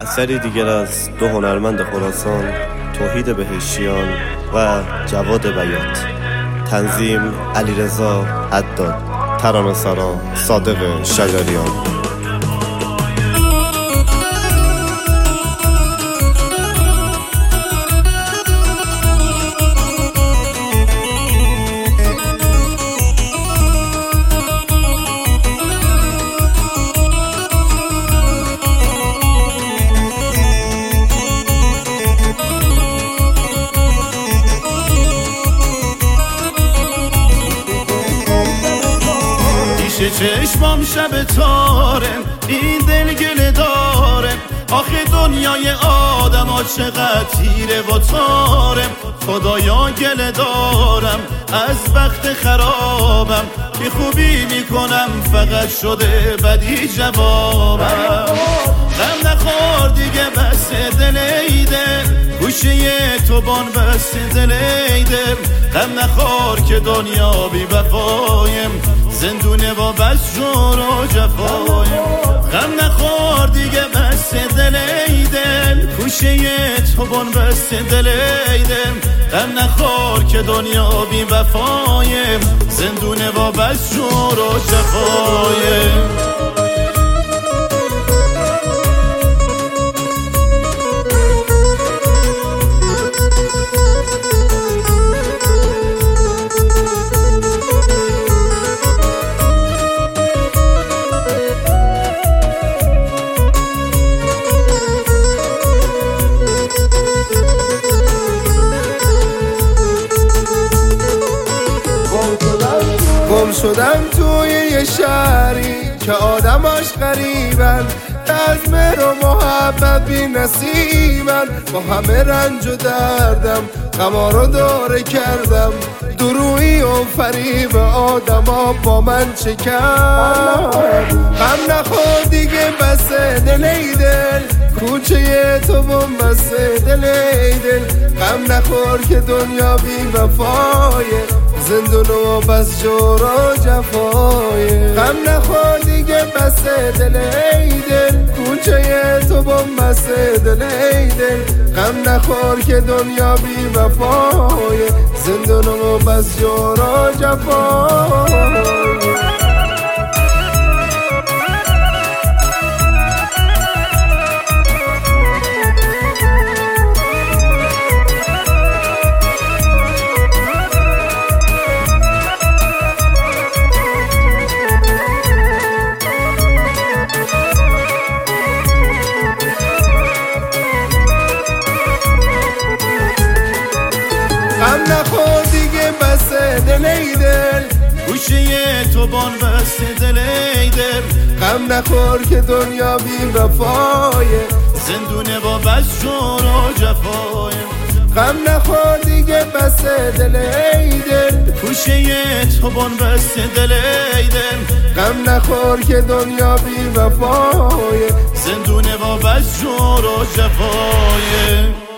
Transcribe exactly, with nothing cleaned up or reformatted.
اثری دیگر از دو هنرمند خراسان، توحید بهشتیان و جواد بیات. تنظیم علیرضا حداد، ترانه‌سرا صادق شجریان. چشمام شب تارم، این دل گله دارم. آخه دنیای آدم ها چقدر تیره و تارم. خدایا گله دارم از وقت خرابم، بی خوبی میکنم فقط شده بدی جوابم. غم نخور دیگه بس دل ایده، گوشه تو بان بس دل ایده. غم نخور که دنیا بی وفایم، زندونه و بس جور و جفایم. غم نخور دیگه بس دل ایده، گوشه تو بان بس دل ایده. غم نخور که دنیا بی وفایم، زندونه و بس جور و جفایم. گم شدم توی یه شهری که آدماش غریبن، از مهر و محبت بی نصیبن. با همه رنج و دردم غما رو داره کردم، درویی و فریب آدما با من چه کرد. غم نخور دیگه بس دل ای دل، کوچه تو بم بس دل ای دل. غم نخور که دنیا بی وفایه، زندون و بس جور و جفایه. غم نخور دیگه بس دل ای دل، کوچه تو بم بس دل ای دل. غم نخور که دنیا بی وفایه، زندون و بس جور و جفایه. غم نخور دیگه بس دل ای دل، گوشه تو بان بس دل ای دل. غم نخور که دنیا بی وفایه، زندونه با بس جور و جفایم. غم نخور دیگه بس دل ای دل، گوشه تو بان بس دل ای دل. غم نخور که دنیا بی وفایه، زندونه با بس جور و جفایم.